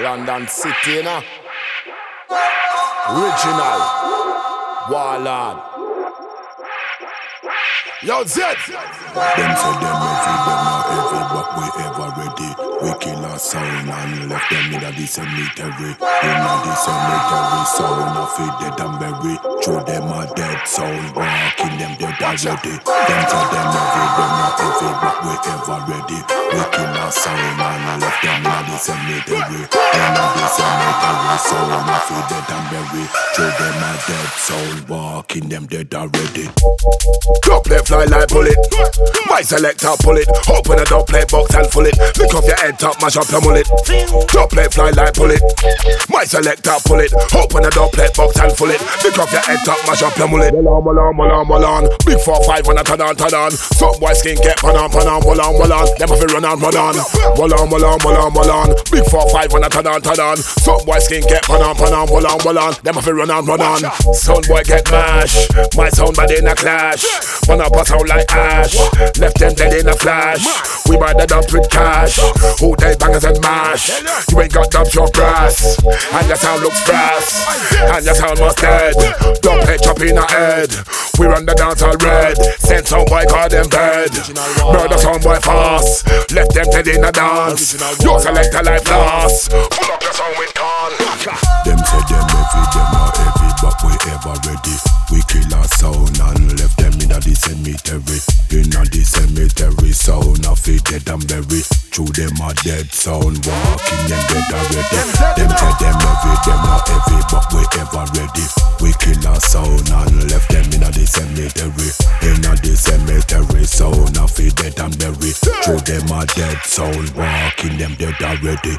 London City, you know. Original Warlord. Yo, Zed. Them say them not heavy, but we ever ready. We kill our sound and left them in the cemetery. In the cemetery, sound of it dead and buried. Through them a dead sound, walking them dead already. Them say them not heavy, but we ever ready. We kill our sound and left them in the cemetery. In the cemetery, sound of it dead and buried. Through them a dead sound, walking them dead already. Drop play fly like bullet. My selector pull it. Open a door play box and full it. Lick off your head top, mash up your mullet. Drop play fly like bullet. My selector pull it. Open a door play box and full it. Lick off your head top, mash up your mullet. Malan. Big 4-5 when I turn on. Some boy skin get pan on. Them have to run on. Malan. Big 4-5 when I turn on. Some boy skin get pan on. Them have to run on. Sound boy get mash. My sound body in a clash. Wanna pass out like ash. Left them dead in a flash. We buy the dump with cash. Who they bangers and mash. You ain't got dump your brass. And your sound looks brass. And your sound must dead. Don't play chop in a head. We run the dance all red. Send some boy call them bed. Murder some boy fast. Left them dead in a dance. You select a life loss. Pull up your song with call. Them say them heavy, them not heavy, but we ever ready. We kill our sound and left them in the cemetery. In the cemetery, sound of it dead and buried. Through them a dead sound, walking them dead already. Them say them heavy, them not heavy, but we ever ready. We kill our sound and left them in the cemetery. In the cemetery, sound of it dead and buried. Through them a dead sound, walking them dead already.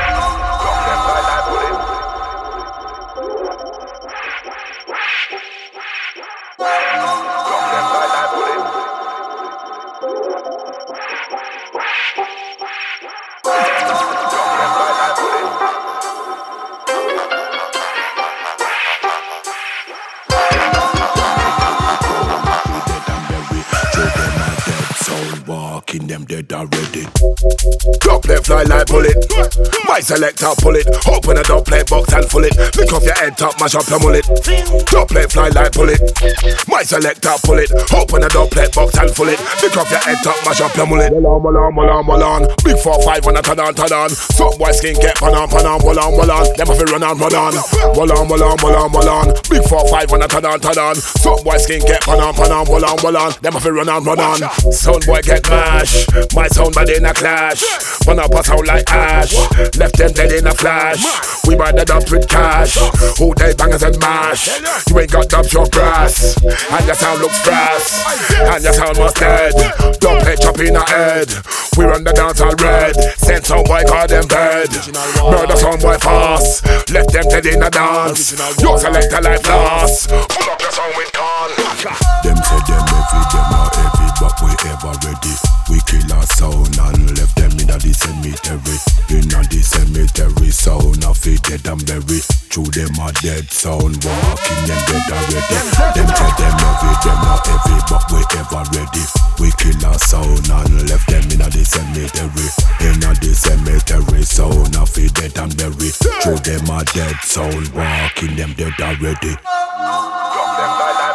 Walking them dead already. Drop play fly like bullet. My selector pull it. Open a door play box and full it. Lick off your head top, mash up your mullet. Drop play fly like bullet. My selector pull it. Open a door play box and full it. Lick off your head top, mash up your mullet. Malan. Big 4-5 when I turn on. Some boy skin get pan on. Them have to run on. Malan. Big 4-5 when I turn on. Some boy skin get pan on. Them have to run on. Sound boy get mash. My sound body in a clash. Wanna pass out like ash. Left them dead in a flash. We buy the dump with cash. Who they bangers and mash. You ain't got dump your brass. And your sound looks brass. And your sound must dead. Don't play chop in a head. We run the dance all red. Send some boy call them bed. Murder some boy fast. Left them dead in a dance. You select a life loss. Pull up your song with call. Them say them heavy, them not heavy, but we ever ready. We kill our sound and left them in the cemetery. In the cemetery, sound of it dead and buried. Through them a dead sound, walking them dead already. Them say them heavy, them not heavy, but we ever ready. We kill our sound and left them in the cemetery. In the cemetery, sound of it dead and buried. Through them a dead sound, walking them dead already. Drop them like